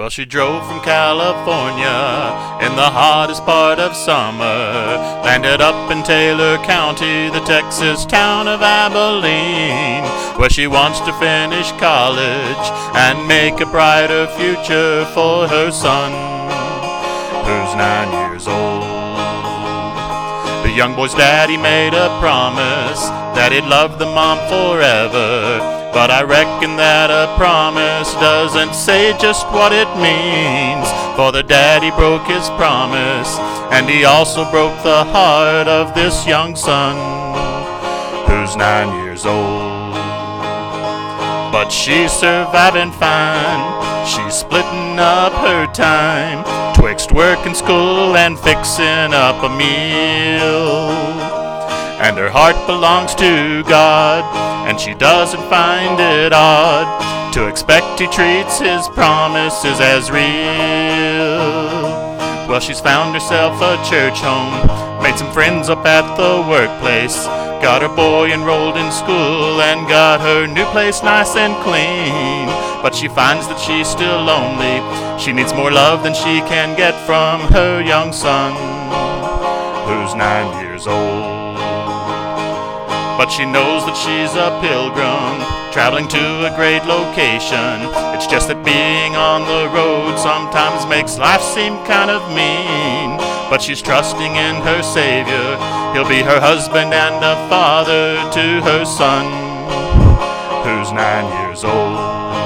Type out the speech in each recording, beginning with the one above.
Well, she drove from California in the hottest part of summer, landed up in Taylor County, the Texas town of Abilene, where she wants to finish college and make a brighter future for her son, who's 9 years old. The young boy's daddy made a promise that he'd love the mom forever, but I reckon that a promise doesn't say just what it means, for the daddy broke his promise, and he also broke the heart of this young son, who's 9 years old. But she's surviving fine, she's splitting up her time, twixt work and school and fixing up a meal. And her heart belongs to God, and she doesn't find it odd to expect he treats his promises as real. Well, she's found herself a church home, made some friends up at the workplace, got her boy enrolled in school, and got her new place nice and clean. But she finds that she's still lonely, she needs more love than she can get from her young son, who's 9 years old. But she knows that she's a pilgrim, traveling to a great location. It's just that being on the road sometimes makes life seem kind of mean. But she's trusting in her Savior, he'll be her husband and a father to her son, who's 9 years old.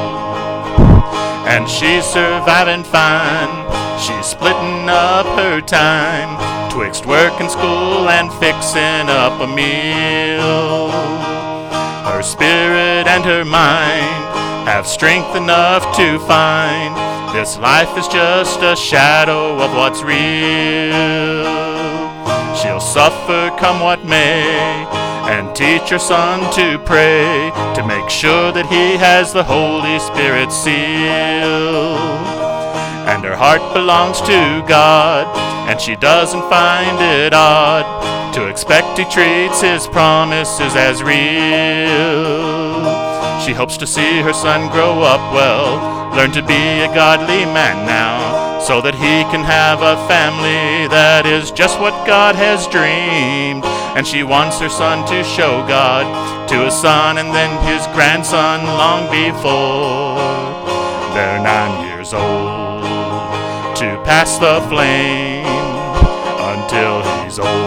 And she's surviving fine, she's splitting up her time, twixt work and school and fixing up a meal. Her spirit and her mind have strength enough to find this life is just a shadow of what's real. She'll suffer come what may, and teach her son to pray, to make sure that he has the Holy Spirit seal. And her heart belongs to God, and she doesn't find it odd to expect he treats his promises as real. She hopes to see her son grow up well, learn to be a godly man now, so that he can have a family that is just what God has dreamed. And she wants her son to show God to his son and then his grandson long before they're 9 years old, to pass the flame until he's old.